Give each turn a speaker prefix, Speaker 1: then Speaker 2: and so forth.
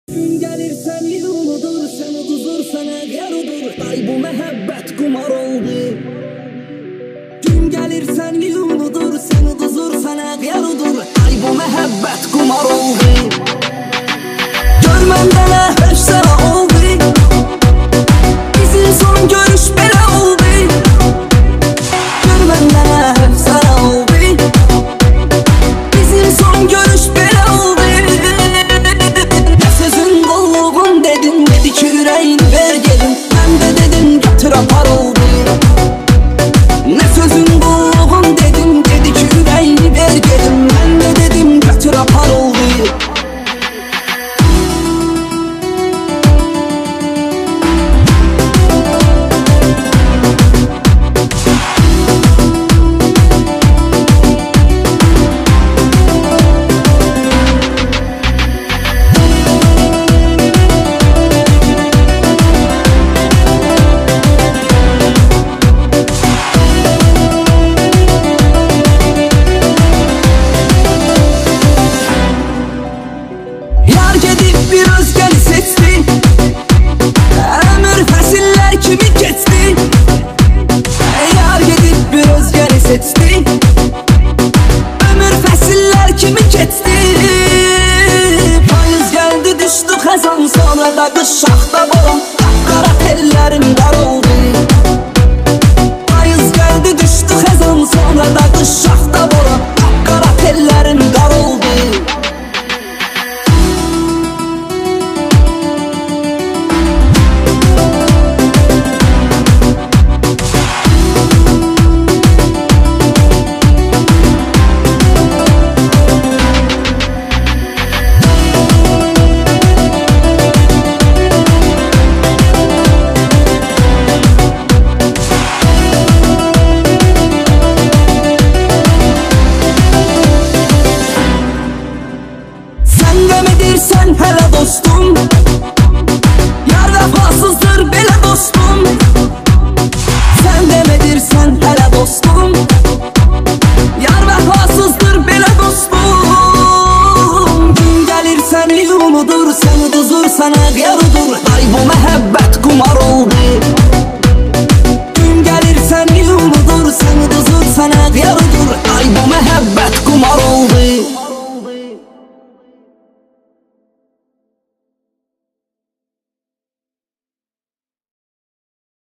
Speaker 1: Gün gelir sen yılmıdır, sen uduzur, sana yarudur. Ay bu mehabbet kumar oldu. Gün gelir sen yılmıdır, sen uduzur, sana yarudur. Ay bu mehabbet kumar oldu. Görmenden hep sana oldu. Bizim son görüş bela oldu. Görmenden hep sana oldu. Bizim son görüş bela oldu. Sözün kulluğun dedin, dedi ki yüreğini ver gelin. Ben de dedim götür apar oldu. Ne sözün kulluğun dedin, dedi ki yüreğini ver gelin. Ben de dedim götür apar oldu. Bir özgəni seçdi, ömür fəsillər kimi keçdi. Yar gedib bir özgəni seçdi, ömür fəsillər kimi keçdi. Payız gəldi düşdü xəzan, sonra da qış şaxta boran. Qara tellərim dar oldu. Payız gəldi düşdü xəzan, sonra da qış şaxta boran. Qara tellərim dar oldu. Sen hele dostum, yar vefasızdır bele dostum. Sen demedirsen hele dostum.